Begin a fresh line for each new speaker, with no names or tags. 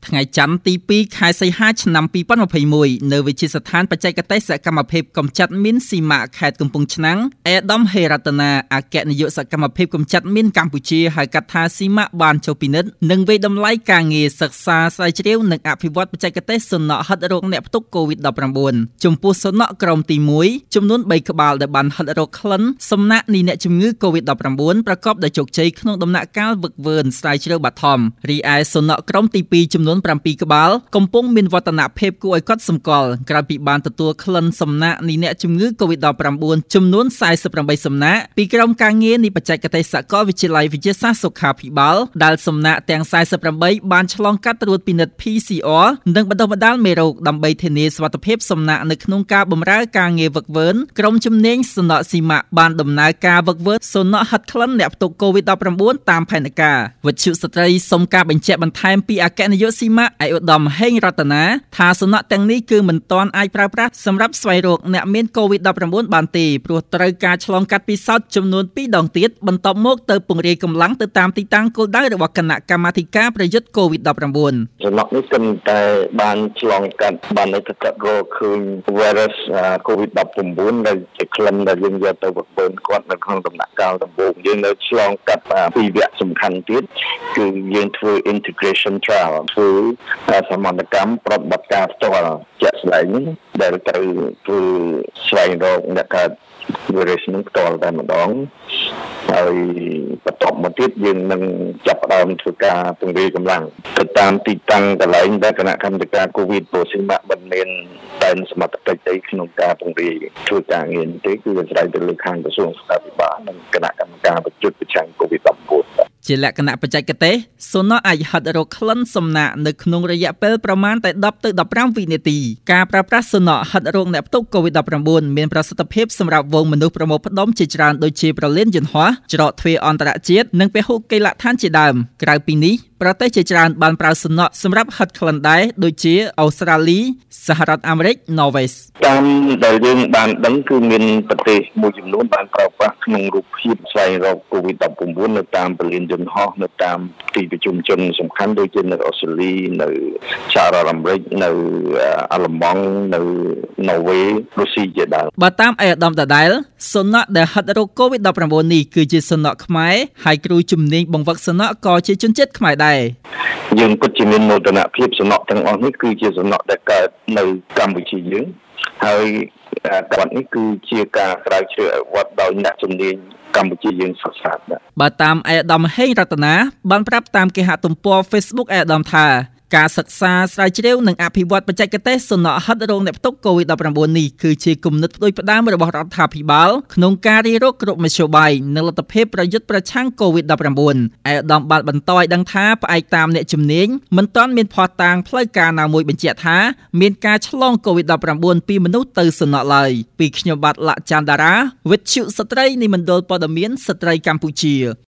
ថ្ងៃច័ន្ទទី2ខែសីហាឆ្នាំ2021នៅវិទ្យាស្ថានបច្ចេកទេសសកម្មភាពកម្ចាត់មីនស៊ីម៉ាខេត្តកំពង់ឆ្នាំងអេដាមហេរតនាអគ្គនាយកសកម្មភាពកម្ចាត់មីនកម្ពុជាហៅកាត់ថាស៊ីម៉ាបានចុះពិនិត្យនិងវិយតម្លៃការងារសិក្សាស្រាវជ្រាវនិងអភិវឌ្ឍបច្ចេកទេសសំណក់ហិតរោគអ្នកផ្ទុក COVID-19 ចំពោះសំណក់ក្រុមទី1ចំនួន3ក្បាលដែលបានហិតរោគក្លិនសំណាក់នៃអ្នកជំងឺ COVID-19 ប្រកបដោយជោគជ័យក្នុងដំណាក់កាលវឹកវើស្រាវជ្រាវបឋមរីឯសំណក់ក្រុមទី2ចំនួន7ក្បាលកំពុងមានវឌ្ឍនភាពគួរឲ្យកត់សម្គាល់ក្រោយពីបានទទួលក្លិនសំណាក់នៃអ្នកជំងឺ COVID-19 ចំនួន48សំណាក់ពីក្រុមការងារនៃបច្ចេកទេសសាកលវិទ្យាល័យវិទ្យាសាស្ត្រសុខាភិបាលដែលសំណាក់ទាំង48បានឆ្លងកាត់ត្រួតពិនិត្យ PCR និងបណ្ដុះបណ្ដាលមេរោគដើម្បីធានាសុវត្ថិភាពសំណាក់នៅក្នុងការបម្រើការងារវឹកវើក្រុមជំនាញសំណក់ស៊ីម៉ាបានដំណើរការវឹកវើសំណក់ហិតក្លិនអ្នកផ្ទុក COVID-19 តាមផែនការវិទ្យុស្ត្រីសូមការបញ្ជាក់បន្ថែមពីអគ្គនាយកស៊ីម៉ាឯកឧត្តមហេងរតនាថាសំណក់ទាំងនេះគឺមិនទាន់អាចប្រើប្រាស់សម្រាប់ស្វែងរកអ្នកមាន COVID-19 បានទេព្រោះត្រូវការឆ្លងកាត់ពិសោធន៍ចំនួន2ដងទៀតបន្ទាប់មកទៅពង្រាយកម្លាំងទៅតាមទីតាំងគោលដៅរបស់គណៈកម្មាធិការប្រយុទ្ធ COVID-19
សំណក់នេះគឺតែបានឆ្លងកាត់បានទៅកាត់រកឃើញ virus COVID-19 ដែលជាក្លិនដែលយើងយកទៅវឹកវើគាត់នៅក្នុងដំណាក់កាលដំបូងយើងនៅឆ្លងកាត់ពីរវគ្គសំខាន់ទៀតគឺយើងធ្វើ integration trial ធ្វើសមត្ថកម្មប្រតិបត្តិការផ្ទាល់ជាក់ស្ដែងដែលត្រូវធ្វើស្វែងរកអ្នកកើត virus នឹងផ្ទាល់តែម្ដងហើយបន្ទាប់មកទៀតយើងនឹងចាប់ផ្ដើមធ្វើការពង្រាយកម្លាំងទៅតាមទីតាំងកន្លែងដែលគណៈកម្មាធិការ COVID ព្រោះស៊ីម៉ាមិនមានតែសមត្ថកិច្ចអីក្នុងការពង្រាយធ្វើការងារនេះទេគឺអាស្រ័យទៅលើខាងក្រសួងសុខាភិបាលនិងគណៈកម្មការប្រយុទ្ធប្រឆាំង COVID-19
ជាលក្ខណៈបច្ចេកទេសសំណក់អាចហិតរោគក្លិនសំណាក់នៅក្នុងរយៈពេលប្រមាណតែ10ទៅ15វិនាទីការប្រើប្រាស់សំណក់ហិតរោគអ្នកផ្ទុក COVID-19 មានប្រសិទ្ធភាពសម្រាប់វងមនុស្សប្រមូលផ្ដុំជាច្រើនដូចជាប្រលានយន្តហោះច្រកទ្វារអន្តរជាតិនិងពហុកីឡដ្ឋានជាដើមក្រៅពីនេះប្រទេសជាច្រើនបានប្រើសំណក់សម្រាប់ហិតក្លិនដែរដូចជាអូស្ត្រាលីសហរដ្ឋអាមេរិកណូវេស
តាមដែលយើងបានដឹងគឺមានប្រទេសមួយចំនួនបានប្រើប្រាស់ក្នុងរូបភាពស្វែងរក COVID-19 នៅតាមប្រលានយន្តហោះនៅតាមទីប្រជុំជនសំខាន់ដូចជានៅអូស្ត្រាលីនៅសហរដ្ឋអាមេរិកនៅអាល្លឺម៉ង់នៅណូវេរុស្ស៊ីជាដើម
បើតាមឯកឧត្តមដដែលសំណក់ដែលហិតរោគ COVID-19 នេះគឺជាសំណក់ខ្មែរហើយគ្រូជំនាញបង្វឹកសំណក់ក៏ជាជនជាតិខ្មែរដែរ
យើងពិតជាមានមោទនភាពសំណក់ទាំងអស់នេះគឺជាសំណក់ដែលកើតនៅកម្ពុជាយើងហើយគាត់នេះគឺជាការស្រាវជ្រាវអវត្តដោយអ្នកជំនាញកម្ពុជាយើងសិក្សា
បើតាមឯកឧត្តមហេងរតនាបានប្រាប់តាមគេហទំព័រ Facebook ឯកឧត្តមថាការសិក្សាស្រាវជ្រាវនិងអភិវឌ្ឍបច្ចេកទេសសំណក់ហិតរោគអ្នកផ្ទុក COVID-19 នេះគឺជាគំនិតផ្ដួចផ្ដើមរបស់រដ្ឋាភិបាលក្នុងការរាយរកគ្រប់មធ្យោបាយនិងលទ្ធភាពប្រយុទ្ធប្រឆាំង COVID-19 ឯកឧត្តមបានបន្តឲ្យដឹងថាផ្អែកតាមអ្នកជំនាញមិនទាន់មានភស្តុតាងផ្លូវការណាមួយបញ្ជាក់ថាមានការឆ្លង COVID-19 ពីមនុស្សទៅសំណក់ឡើយពីខ្ញុំបាទលក្ខច័ន្ទតារាវិទ្យុស្ត្រីនៃមណ្ឌលព័ត៌មានស្ត្រីកម្ពុជា